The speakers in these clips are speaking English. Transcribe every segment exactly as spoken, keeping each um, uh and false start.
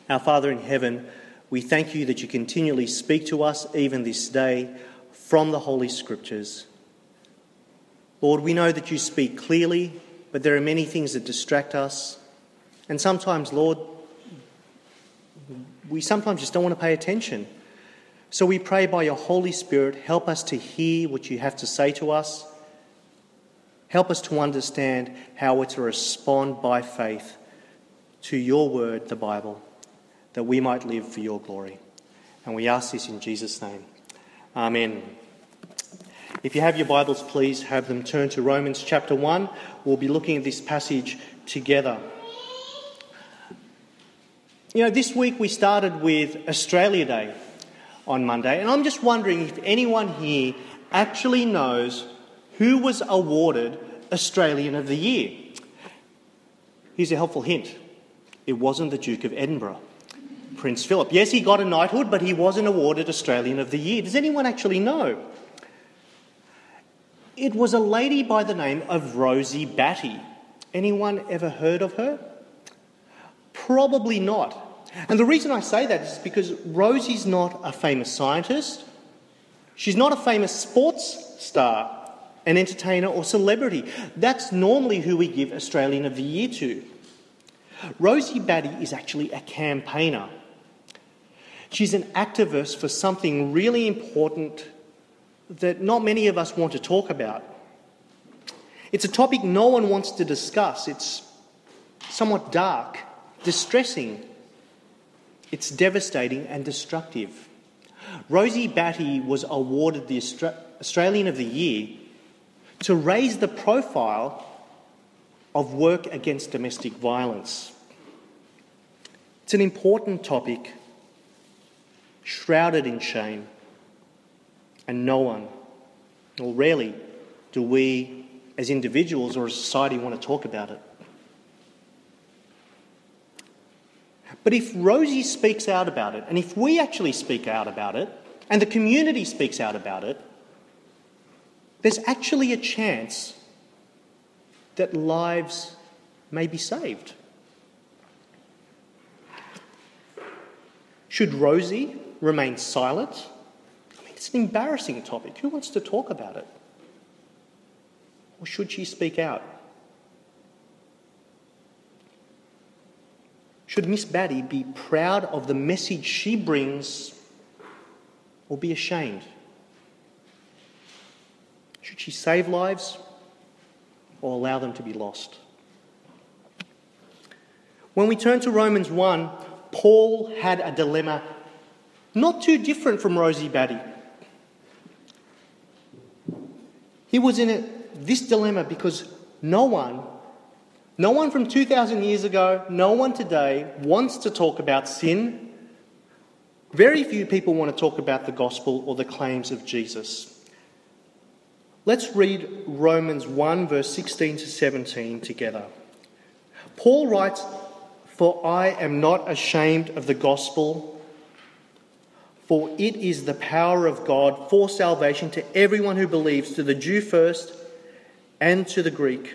Our Father in heaven, we thank you that you continually speak to us even this day from the Holy Scriptures. Lord, we know that you speak clearly, but there are many things that distract us. And sometimes, Lord, we sometimes just don't want to pay attention. So we pray by your Holy Spirit, help us to hear what you have to say to us. Help us to understand how we're to respond by faith to your word, the Bible, that we might live for your glory. And we ask this in Jesus' name. Amen. If you have your Bibles, please have them turn to Romans chapter one. We'll be looking at this passage together. You know, this week we started with Australia Day on Monday, and I'm just wondering if anyone here actually knows who was awarded Australian of the Year. Here's a helpful hint. It wasn't the Duke of Edinburgh, Prince Philip. Yes, he got a knighthood, but he wasn't awarded Australian of the Year. Does anyone actually know? It was a lady by the name of Rosie Batty. Anyone ever heard of her? Probably not. And the reason I say that is because Rosie's not a famous scientist. She's not a famous sports star, an entertainer or celebrity. That's normally who we give Australian of the Year to. Rosie Batty is actually a campaigner. She's an activist for something really important that not many of us want to talk about. It's a topic no one wants to discuss. It's somewhat dark, distressing. It's devastating and destructive. Rosie Batty was awarded the Austra- Australian of the Year to raise the profile of work against domestic violence. It's an important topic, shrouded in shame, and no one, or rarely, do we as individuals or as society want to talk about it. But if Rosie speaks out about it, and if we actually speak out about it, and the community speaks out about it, there's actually a chance that lives may be saved. Should Rosie remain silent? I mean, it's an embarrassing topic. Who wants to talk about it? Or should she speak out? Should Miss Batty be proud of the message she brings or be ashamed? Should she save lives or allow them to be lost? When we turn to Romans one, Paul had a dilemma not too different from Rosie Batty. He was in a, this dilemma because no one, no one from two thousand years ago, no one today wants to talk about sin. Very few people want to talk about the gospel or the claims of Jesus. Let's read Romans one, verse sixteen to seventeen together. Paul writes, "For I am not ashamed of the gospel, for it is the power of God for salvation to everyone who believes, to the Jew first and to the Greek.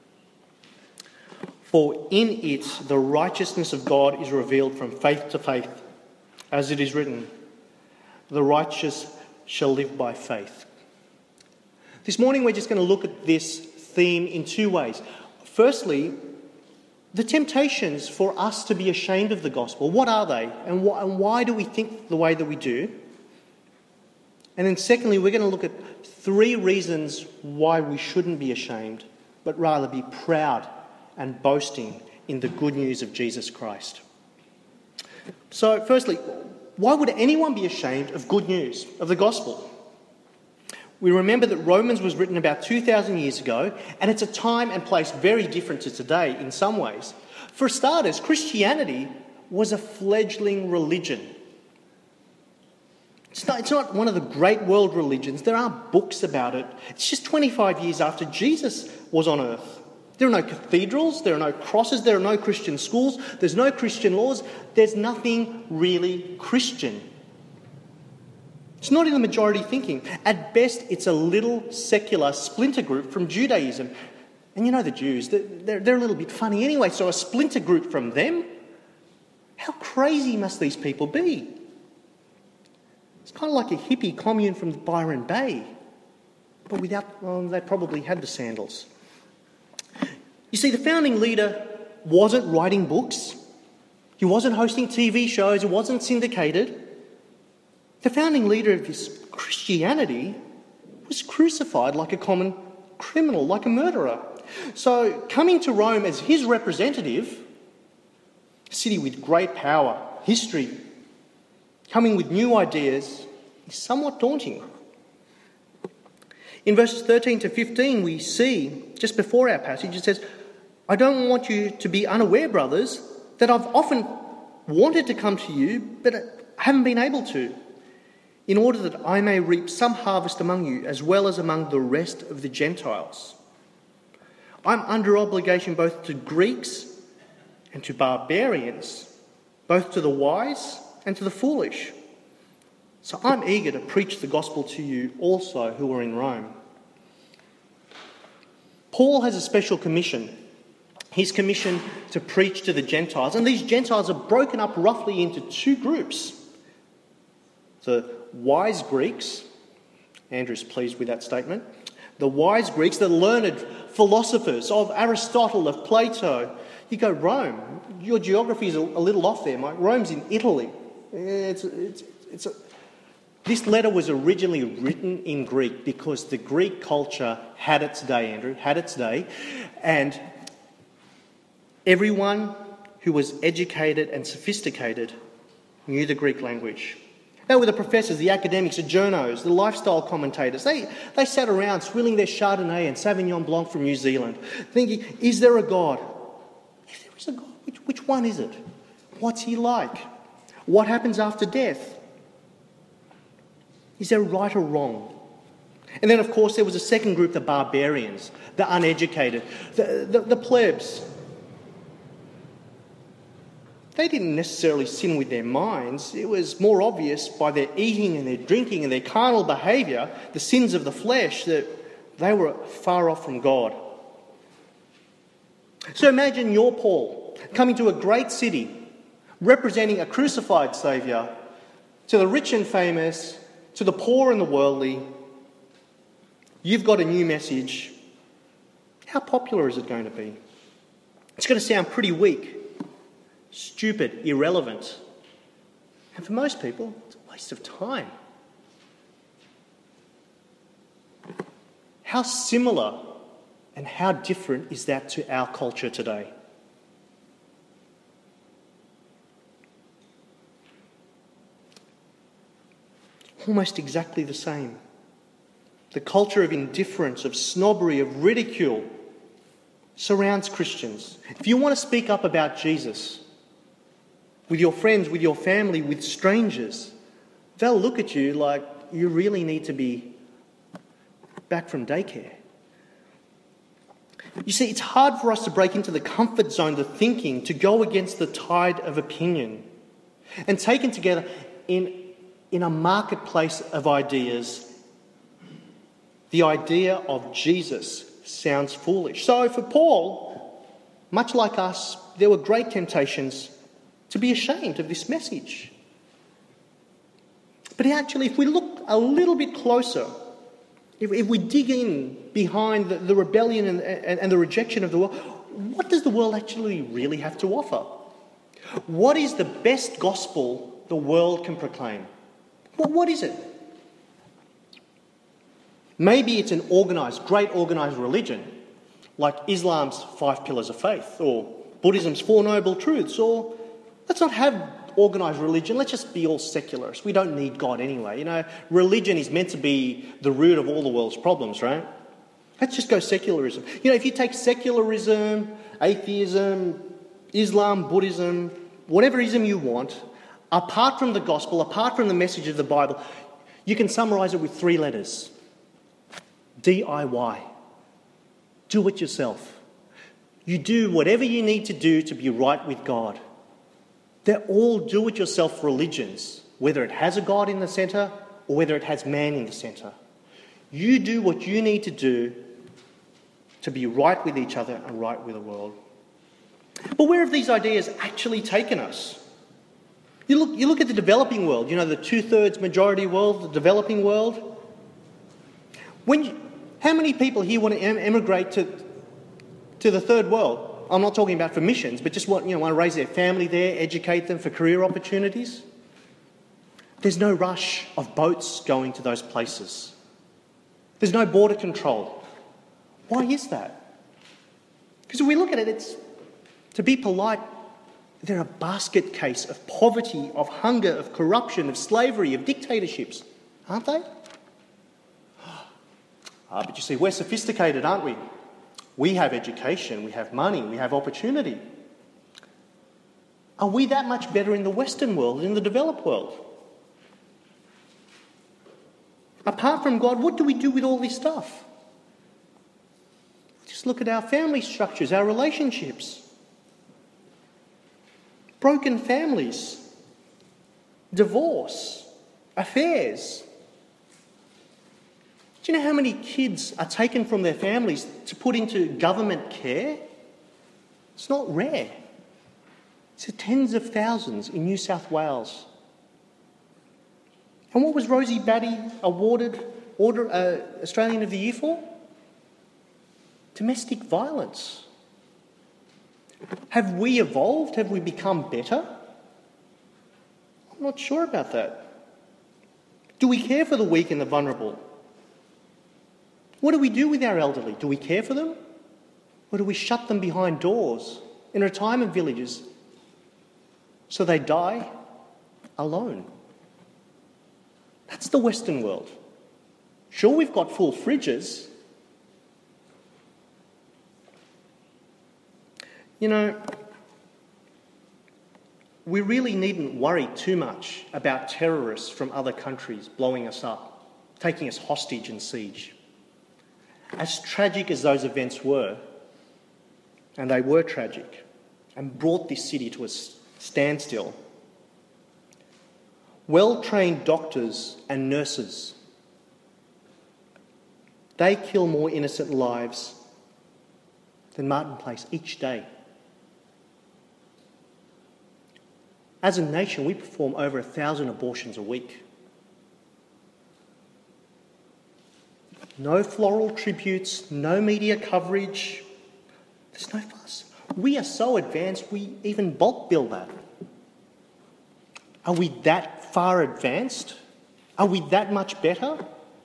For in it the righteousness of God is revealed from faith to faith, as it is written, the righteous shall live by faith." This morning we're just going to look at this theme in two ways. Firstly, the temptations for us to be ashamed of the gospel. What are they? And why, and why do we think the way that we do? And then secondly, we're going to look at three reasons why we shouldn't be ashamed, but rather be proud and boasting in the good news of Jesus Christ. So firstly, why would anyone be ashamed of good news, of the gospel? We remember that Romans was written about two thousand years ago, and it's a time and place very different to today in some ways. For starters, Christianity was a fledgling religion. It's not, it's not one of the great world religions. There are books about it. It's just twenty-five years after Jesus was on earth. There are no cathedrals, there are no crosses, there are no Christian schools, there's no Christian laws, there's nothing really Christian. It's not in the majority thinking. At best, it's a little secular splinter group from Judaism. And you know the Jews, they're, they're a little bit funny anyway, so a splinter group from them? How crazy must these people be? It's kind of like a hippie commune from Byron Bay, but without, well, they probably had the sandals. You see, the founding leader wasn't writing books. He wasn't hosting T V shows. It wasn't syndicated. The founding leader of this Christianity was crucified like a common criminal, like a murderer. So coming to Rome as his representative, a city with great power, history, coming with new ideas, is somewhat daunting. In verses thirteen to fifteen, we see, just before our passage, it says, I don't want you to be unaware, brothers, that I've often wanted to come to you, but I haven't been able to, in order that I may reap some harvest among you, as well as among the rest of the Gentiles. I'm under obligation both to Greeks and to barbarians, both to the wise and to the foolish. So I'm eager to preach the gospel to you also who are in Rome. Paul has a special commission. He's commissioned to preach to the Gentiles, and these Gentiles are broken up roughly into two groups. The wise Greeks, Andrew's pleased with that statement, the wise Greeks, the learned philosophers of Aristotle, of Plato. You go, Rome, your geography is a, a little off there, Mike. Rome's in Italy. It's, it's, it's a, this letter was originally written in Greek because the Greek culture had its day, Andrew, had its day, and everyone who was educated and sophisticated knew the Greek language. They were the professors, the academics, the journos, the lifestyle commentators. They, they sat around swilling their Chardonnay and Sauvignon Blanc from New Zealand, thinking, is there a God? If there is a God, which, which one is it? What's he like? What happens after death? Is there right or wrong? And then, of course, there was a second group, the barbarians, the uneducated, the, the, the plebs. They didn't necessarily sin with their minds. It was more obvious by their eating and their drinking and their carnal behaviour, the sins of the flesh, that they were far off from God. So imagine you're Paul, coming to a great city, representing a crucified Saviour, to the rich and famous, to the poor and the worldly. You've got a new message. How popular is it going to be? It's going to sound pretty weak, stupid, irrelevant. And for most people, it's a waste of time. How similar and how different is that to our culture today? Almost exactly the same. The culture of indifference, of snobbery, of ridicule surrounds Christians. If you want to speak up about Jesus with your friends, with your family, with strangers, they'll look at you like you really need to be back from daycare. You see, it's hard for us to break into the comfort zone, the thinking, to go against the tide of opinion. And taken together in, in a marketplace of ideas, the idea of Jesus sounds foolish. So for Paul, much like us, there were great temptations to be ashamed of this message. But actually, if we look a little bit closer, if, if we dig in behind the, the rebellion and, and, and the rejection of the world, what does the world actually really have to offer? What is the best gospel the world can proclaim? Well, what is it? Maybe it's an organised, great organised religion, like Islam's five pillars of faith, or Buddhism's four noble truths, or let's not have organised religion, let's just be all secularists. We don't need God anyway. You know, religion is meant to be the root of all the world's problems, right? Let's just go secularism. You know, if you take secularism, atheism, Islam, Buddhism, whatever ism you want, apart from the gospel, apart from the message of the Bible, you can summarise it with three letters. D I Y. Do it yourself. You do whatever you need to do to be right with God. They're all do-it-yourself religions, whether it has a God in the centre or whether it has man in the centre. You do what you need to do to be right with each other and right with the world. But where have these ideas actually taken us? You look, you look at the developing world, you know, the two-thirds majority world, the developing world. When you, how many people here want to em- emigrate to, to the third world? I'm not talking about for missions, but just want, you know, want to raise their family there, educate them for career opportunities. There's no rush of boats going to those places. There's no border control. Why is that? Because if we look at it, it's, to be polite, they're a basket case of poverty, of hunger, of corruption, of slavery, of dictatorships, aren't they? Ah, but you see, we're sophisticated, aren't we? We have education, we have money, we have opportunity. Are we that much better in the Western world, in the developed world? Apart from God, what do we do with all this stuff? Just look at our family structures, our relationships. Broken families, divorce, affairs. Do you know how many kids are taken from their families to put into government care? It's not rare. It's tens of thousands in New South Wales. And what was Rosie Batty awarded Order, uh, Australian of the Year for? Domestic violence. Have we evolved? Have we become better? I'm not sure about that. Do we care for the weak and the vulnerable? What do we do with our elderly? Do we care for them? Or do we shut them behind doors in retirement villages so they die alone? That's the Western world. Sure, we've got full fridges. You know, we really needn't worry too much about terrorists from other countries blowing us up, taking us hostage and siege. As tragic as those events were, and they were tragic, and brought this city to a standstill, well-trained doctors and nurses, they kill more innocent lives than Martin Place each day. As a nation, we perform over a thousand abortions a week. No floral tributes, no media coverage. There's no fuss. We are so advanced, we even bulk bill that. Are we that far advanced? Are we that much better?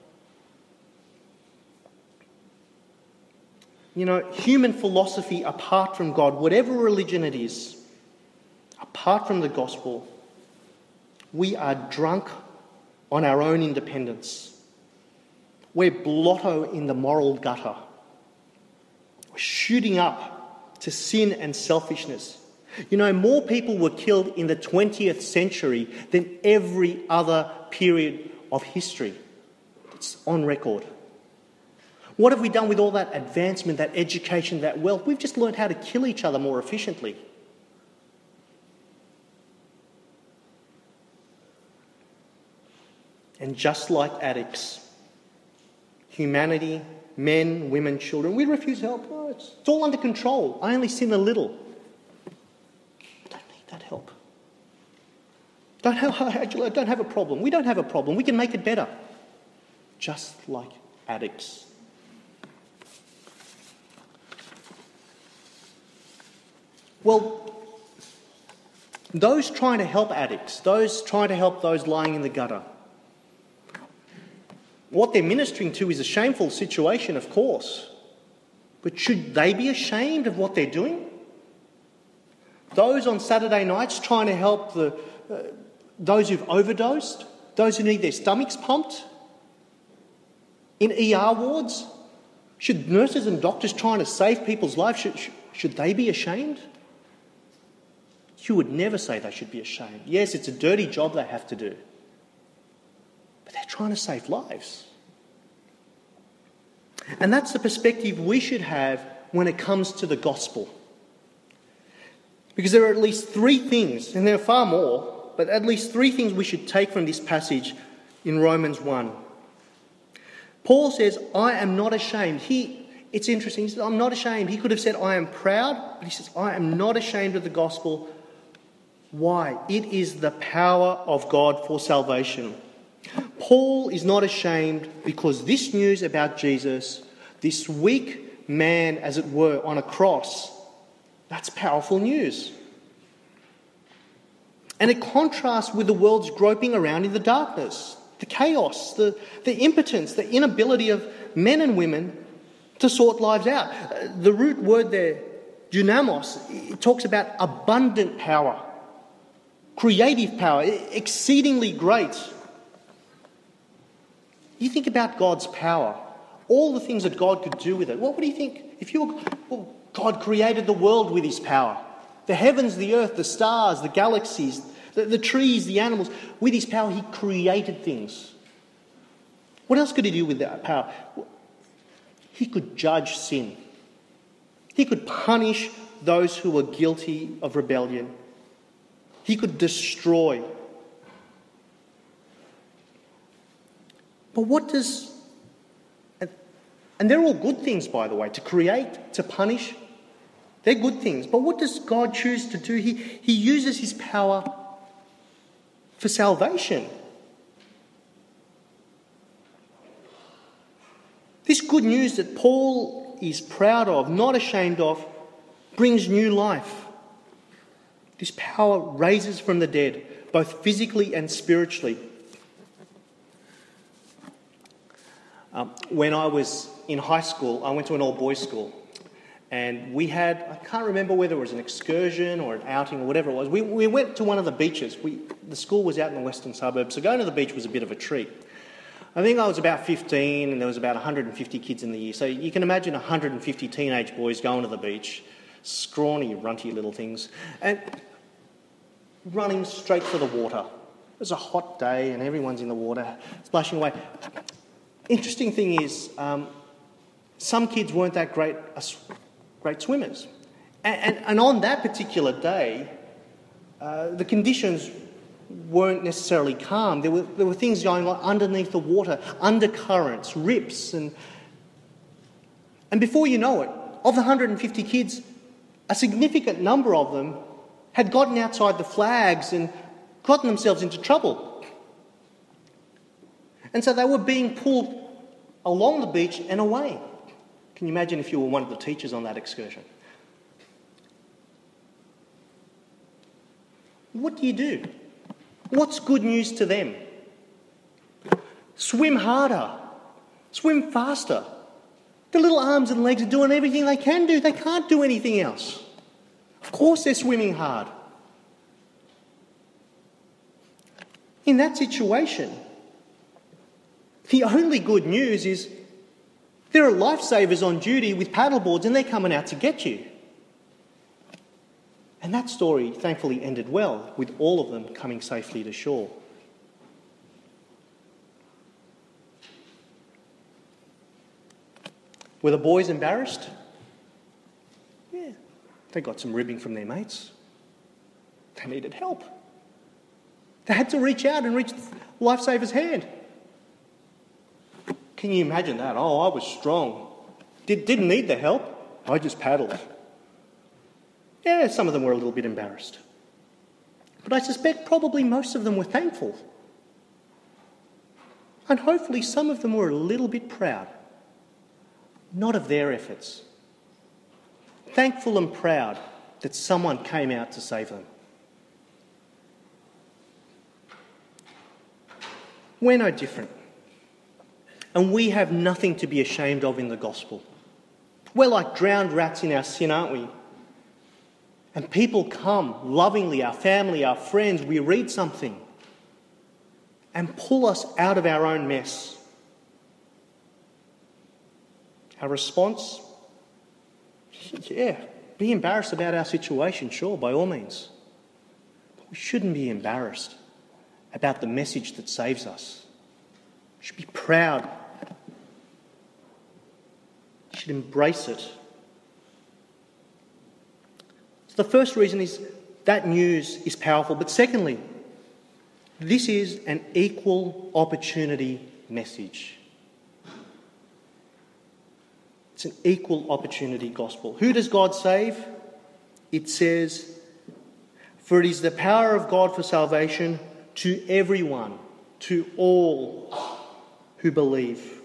You know, human philosophy apart from God, whatever religion it is, apart from the gospel, we are drunk on our own independence. We're blotto in the moral gutter. We're shooting up to sin and selfishness. You know, more people were killed in the twentieth century than every other period of history. It's on record. What have we done with all that advancement, that education, that wealth? We've just learned how to kill each other more efficiently. And just like addicts, humanity, men, women, children, we refuse help. Oh, it's, it's all under control. I only sin a little. I don't need that help. Don't have, Angela, I don't have a problem. We don't have a problem. We can make it better. Just like addicts. Well, those trying to help addicts, those trying to help those lying in the gutter, what they're ministering to is a shameful situation, of course. But should they be ashamed of what they're doing? Those on Saturday nights trying to help the uh, those who've overdosed, those who need their stomachs pumped, in E R wards, should nurses and doctors trying to save people's lives, should, should they be ashamed? You would never say they should be ashamed. Yes, it's a dirty job they have to do. But they're trying to save lives. And that's the perspective we should have when it comes to the gospel. Because there are at least three things, and there are far more, but at least three things we should take from this passage in Romans one. Paul says, I am not ashamed. He, it's interesting, he says, I'm not ashamed. He could have said, I am proud, but he says, I am not ashamed of the gospel. Why? It is the power of God for salvation. Paul is not ashamed because this news about Jesus, this weak man, as it were, on a cross, that's powerful news. And it contrasts with the world's groping around in the darkness, the chaos, the, the impotence, the inability of men and women to sort lives out. The root word there, dunamos, it talks about abundant power, creative power, exceedingly great. You think about God's power, all the things that God could do with it. What would you think if you were, well, God created the world with his power? The heavens, the earth, the stars, the galaxies, the, the trees, the animals. With his power, he created things. What else could he do with that power? He could judge sin. He could punish those who were guilty of rebellion. He could destroy. But what does... And they're all good things, by the way, to create, to punish. They're good things. But what does God choose to do? He, he uses his power for salvation. This good news that Paul is proud of, not ashamed of, brings new life. This power raises from the dead, both physically and spiritually. Um, when I was in high school, I went to an all-boys school. And we had, I can't remember whether it was an excursion or an outing or whatever it was. We, we went to one of the beaches. We, the school was out in the western suburbs, so going to the beach was a bit of a treat. I think I was about fifteen and there was about one hundred fifty kids in the year. So you can imagine one hundred fifty teenage boys going to the beach, scrawny, runty little things, and running straight for the water. It was a hot day and everyone's in the water, splashing away. Interesting thing is, um, some kids weren't that great uh, great swimmers. And, and, and on that particular day, uh, the conditions weren't necessarily calm. There were, there were things going on underneath the water, undercurrents, rips. And, and before you know it, of the one hundred fifty kids, a significant number of them had gotten outside the flags and gotten themselves into trouble. And so they were being pulled along the beach and away. Can you imagine if you were one of the teachers on that excursion? What do you do? What's good news to them? Swim harder. Swim faster. The little arms and legs are doing everything they can do. They can't do anything else. Of course they're swimming hard. In that situation, the only good news is there are lifesavers on duty with paddleboards and they're coming out to get you. And that story thankfully ended well, with all of them coming safely to shore. Were the boys embarrassed? Yeah. They got some ribbing from their mates. They needed help. They had to reach out and reach the lifesaver's hand. Can you imagine that? Oh, I was strong. Did, didn't need the help. I just paddled. Yeah, some of them were a little bit embarrassed. But I suspect probably most of them were thankful. And hopefully some of them were a little bit proud. Not of their efforts. Thankful and proud that someone came out to save them. We're no different. And we have nothing to be ashamed of in the gospel. We're like drowned rats in our sin, aren't we? And people come lovingly, our family, our friends, we read something and pull us out of our own mess. Our response? Yeah, be embarrassed about our situation, sure, by all means. But we shouldn't be embarrassed about the message that saves us. We should be proud. We should embrace it. So the first reason is that news is powerful. But secondly, this is an equal opportunity message. It's an equal opportunity gospel. Who does God save? It says, For it is the power of God for salvation to everyone, to all who believe.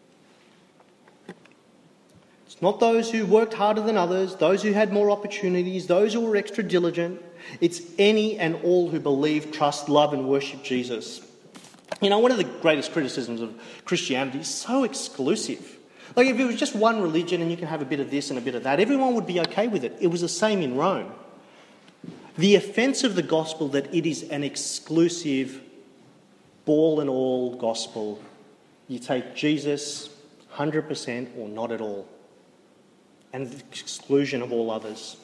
It's not those who worked harder than others, those who had more opportunities, those who were extra diligent. It's any and all who believe, trust, love and worship Jesus. You know, one of the greatest criticisms of Christianity is so exclusive. Like if it was just one religion and you can have a bit of this and a bit of that, everyone would be okay with it. It was the same in Rome. The offence of the gospel that it is an exclusive, ball and all gospel. You take Jesus one hundred percent or not at all, and the exclusion of all others.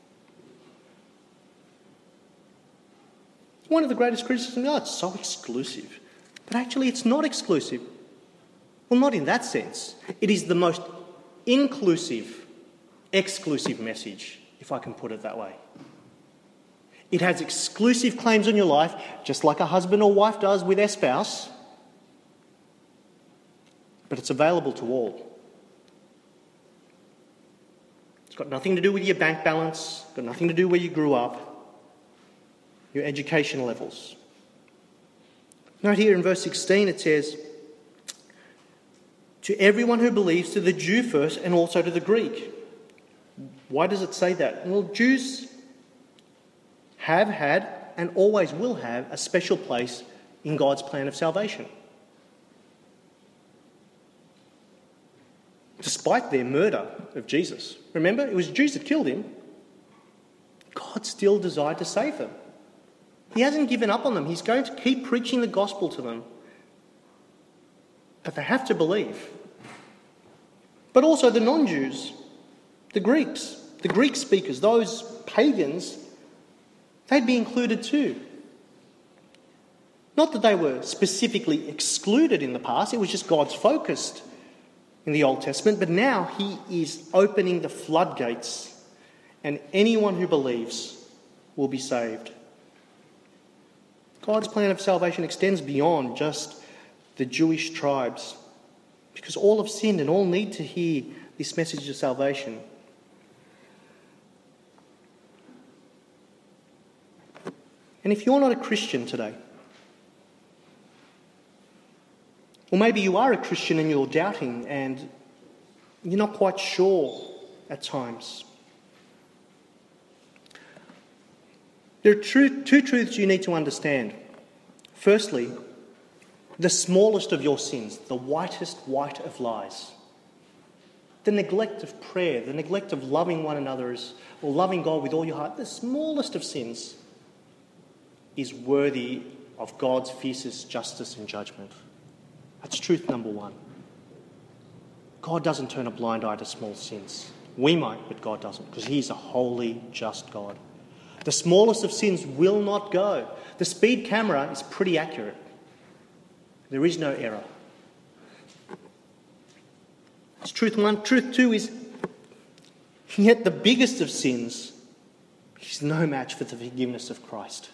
One of the greatest criticisms, oh, it's so exclusive. But actually it's not exclusive. Well, not in that sense. It is the most inclusive, exclusive message, if I can put it that way. It has exclusive claims on your life, just like a husband or wife does with their spouse. But it's available to all. It's got nothing to do with your bank balance, got nothing to do where you grew up, your education levels. Note here in verse sixteen it says, to everyone who believes, to the Jew first and also to the Greek. Why does it say that? Well, Jews have had and always will have a special place in God's plan of salvation. Despite their murder of Jesus. Remember, it was Jews that killed him. God still desired to save them. He hasn't given up on them. He's going to keep preaching the gospel to them. But they have to believe. But also the non-Jews, the Greeks, the Greek speakers, those pagans, they'd be included too. Not that they were specifically excluded in the past, it was just God's focus in the Old Testament, but now he is opening the floodgates and anyone who believes will be saved. God's plan of salvation extends beyond just the Jewish tribes because all have sinned and all need to hear this message of salvation. And if you're not a Christian today, or maybe you are a Christian and you're doubting and you're not quite sure at times. There are two, two truths you need to understand. Firstly, the smallest of your sins, the whitest white of lies, the neglect of prayer, the neglect of loving one another or loving God with all your heart, the smallest of sins is worthy of God's fiercest justice and judgment. That's truth number one. God doesn't turn a blind eye to small sins. We might, but God doesn't, because he's a holy, just God. The smallest of sins will not go. The speed camera is pretty accurate. There is no error. That's truth one. Truth two is, yet the biggest of sins is no match for the forgiveness of Christ.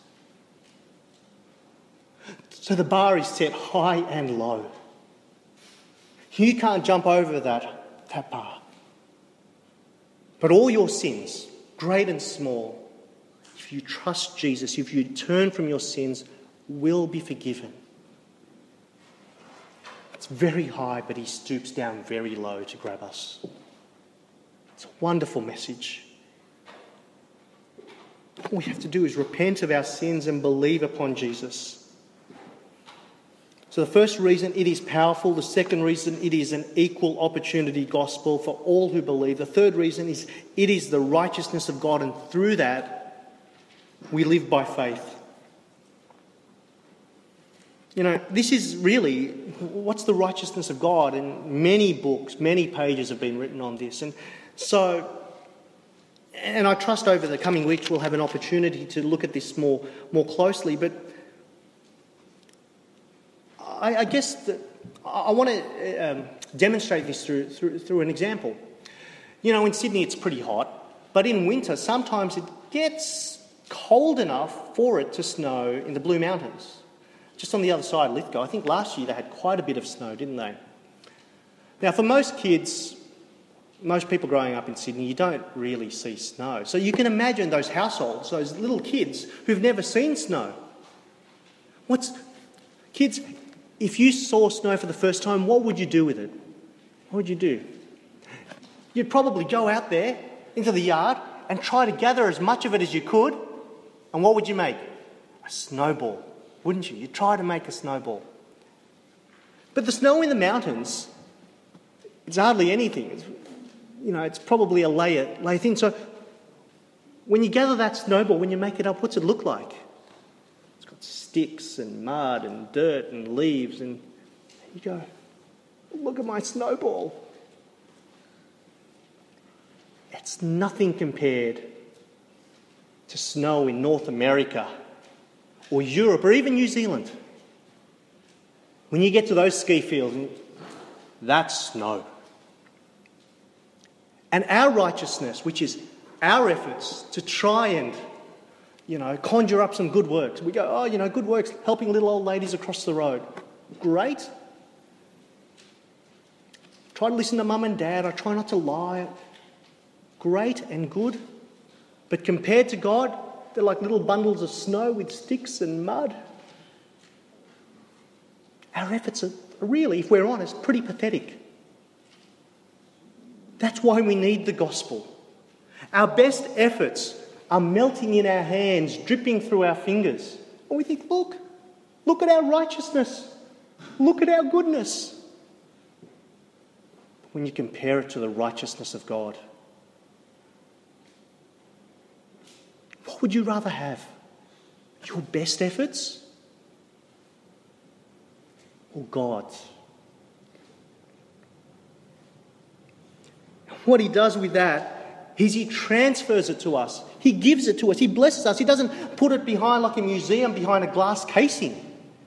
So the bar is set high and low. You can't jump over that, that bar. But all your sins, great and small, if you trust Jesus, if you turn from your sins, will be forgiven. It's very high, but he stoops down very low to grab us. It's a wonderful message. All we have to do is repent of our sins and believe upon Jesus. So the first reason, it is powerful. The second reason, it is an equal opportunity gospel for all who believe. The third reason is it is the righteousness of God, and through that we live by faith. You know, this is really, what's the righteousness of God? And many books, many pages have been written on this. And so, and I trust over the coming weeks we'll have an opportunity to look at this more, more closely. But I, I guess that I want to um, demonstrate this through, through through an example. You know, in Sydney it's pretty hot, but in winter sometimes it gets cold enough for it to snow in the Blue Mountains. Just on the other side of Lithgow. I think last year they had quite a bit of snow, didn't they? Now, for most kids, most people growing up in Sydney, you don't really see snow. So you can imagine those households, those little kids who've never seen snow. What's kids, if you saw snow for the first time, what would you do with it? What would you do? You'd probably go out there into the yard and try to gather as much of it as you could. And what would you make? A snowball, wouldn't you? You'd try to make a snowball. But the snow in the mountains, it's hardly anything. It's, you know, it's probably a layer, layer thin. So when you gather that snowball, when you make it up, what's it look like? It's got sticks and mud and dirt and leaves, and you go, look at my snowball. It's nothing compared to snow in North America or Europe or even New Zealand. When you get to those ski fields, that's snow. And our righteousness, which is our efforts to try and, you know, conjure up some good works. We go, oh, you know, good works, helping little old ladies across the road. Great. Try to listen to mum and dad. I try not to lie. Great and good. But compared to God, they're like little bundles of snow with sticks and mud. Our efforts are really, if we're honest, pretty pathetic. That's why we need the gospel. Our best efforts are melting in our hands, dripping through our fingers. And we think, look, look at our righteousness. Look at our goodness. When you compare it to the righteousness of God, what would you rather have? Your best efforts or God's? What he does with that is he transfers it to us. He gives it to us. He blesses us. He doesn't put it behind like a museum, behind a glass casing.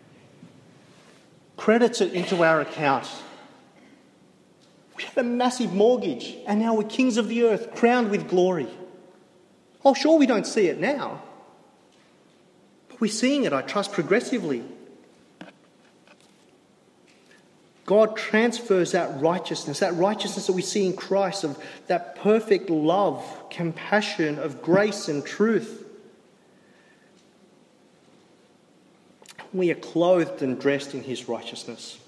Credits it into our account. We had a massive mortgage, and now we're kings of the earth, crowned with glory. Oh, sure, we don't see it now, but we're seeing it, I trust, progressively. God transfers that righteousness, that righteousness that we see in Christ, of that perfect love, compassion, of grace and truth. We are clothed and dressed in his righteousness.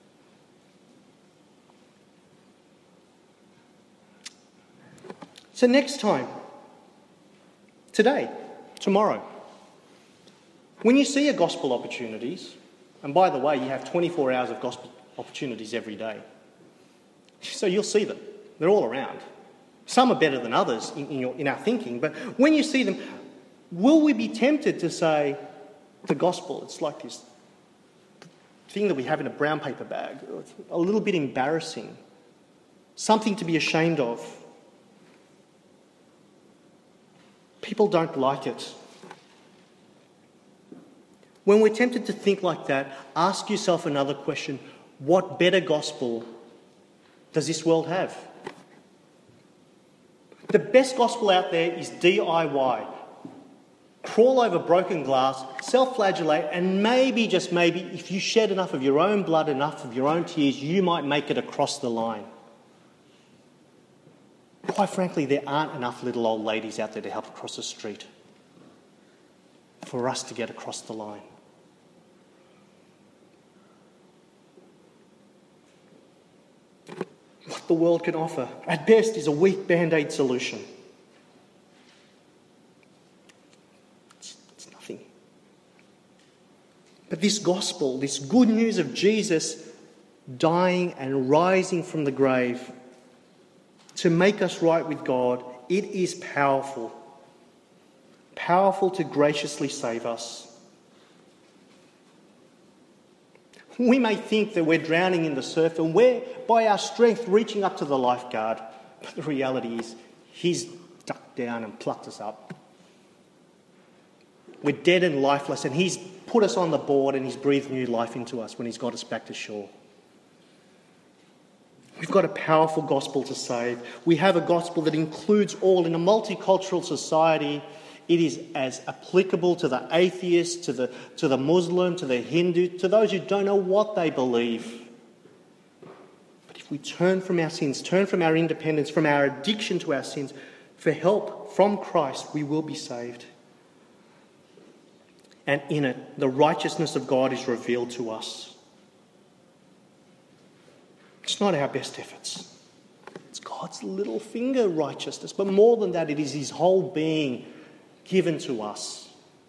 So next time, today, tomorrow, when you see a gospel opportunities, and by the way, you have twenty-four hours of gospel opportunities every day, so you'll see them. They're all around. Some are better than others in, in, your, in our thinking, but when you see them, will we be tempted to say, the gospel, it's like this thing that we have in a brown paper bag, it's a little bit embarrassing, something to be ashamed of. People don't like it. When we're tempted to think like that, ask yourself another question. What better gospel does this world have? The best gospel out there is D I Y. Crawl over broken glass, self-flagellate, and maybe, just maybe, if you shed enough of your own blood, enough of your own tears, you might make it across the line. Quite frankly, there aren't enough little old ladies out there to help across the street for us to get across the line. What the world can offer, at best, is a weak Band-Aid solution. It's, it's nothing. But this gospel, this good news of Jesus dying and rising from the grave to make us right with God, it is powerful. Powerful to graciously save us. We may think that we're drowning in the surf and we're, by our strength, reaching up to the lifeguard. But the reality is, he's ducked down and plucked us up. We're dead and lifeless, and he's put us on the board and he's breathed new life into us when he's got us back to shore. We've got a powerful gospel to save. We have a gospel that includes all. In a multicultural society, it is as applicable to the atheist, to the, to the Muslim, to the Hindu, to those who don't know what they believe. But if we turn from our sins, turn from our independence, from our addiction to our sins, for help from Christ, we will be saved. And in it, the righteousness of God is revealed to us. It's not our best efforts. It's God's little finger righteousness. But more than that, it is his whole being given to us.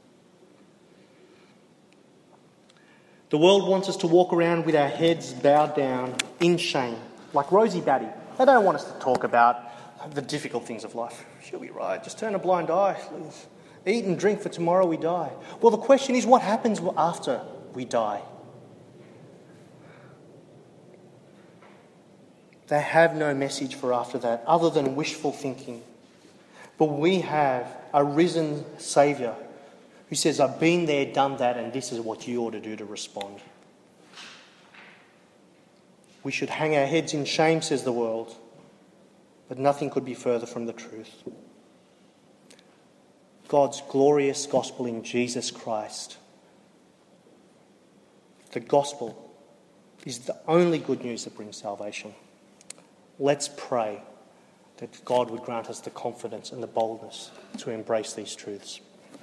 The world wants us to walk around with our heads bowed down in shame, like Rosie Batty. They don't want us to talk about the difficult things of life. She'll be right. Just turn a blind eye. Eat and drink, for tomorrow we die. Well, the question is, what happens after we die? They have no message for after that other than wishful thinking. But we have a risen Saviour who says, I've been there, done that, and this is what you ought to do to respond. We should hang our heads in shame, says the world, but nothing could be further from the truth. God's glorious gospel in Jesus Christ. The gospel is the only good news that brings salvation. Let's pray that God would grant us the confidence and the boldness to embrace these truths.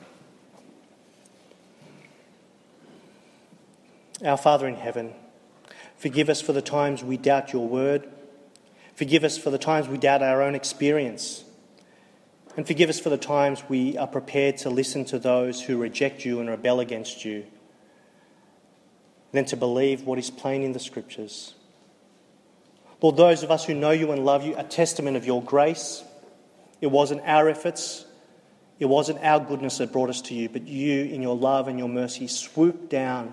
Our Father in heaven, forgive us for the times we doubt your word. Forgive us for the times we doubt our own experience. And forgive us for the times we are prepared to listen to those who reject you and rebel against you, than to believe what is plain in the Scriptures. Lord, those of us who know you and love you, a testament of your grace. It wasn't our efforts, it wasn't our goodness that brought us to you, but you, in your love and your mercy, swooped down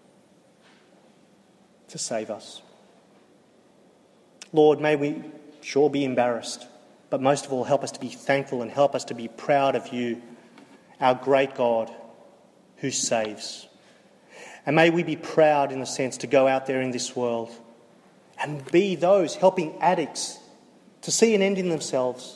to save us. Lord, may we sure be embarrassed, but most of all, help us to be thankful and help us to be proud of you, our great God who saves. And may we be proud in the sense to go out there in this world and be those helping addicts to see an end in themselves.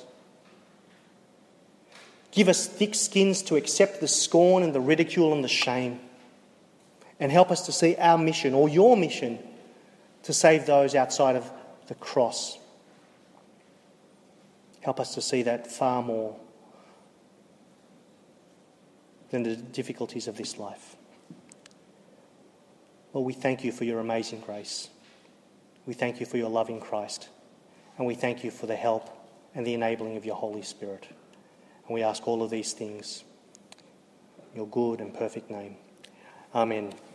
Give us thick skins to accept the scorn and the ridicule and the shame. And help us to see our mission, or your mission, to save those outside of the cross. Help us to see that far more than the difficulties of this life. Lord, we thank you for your amazing grace. We thank you for your loving Christ. And we thank you for the help and the enabling of your Holy Spirit. And we ask all of these things in your good and perfect name. Amen.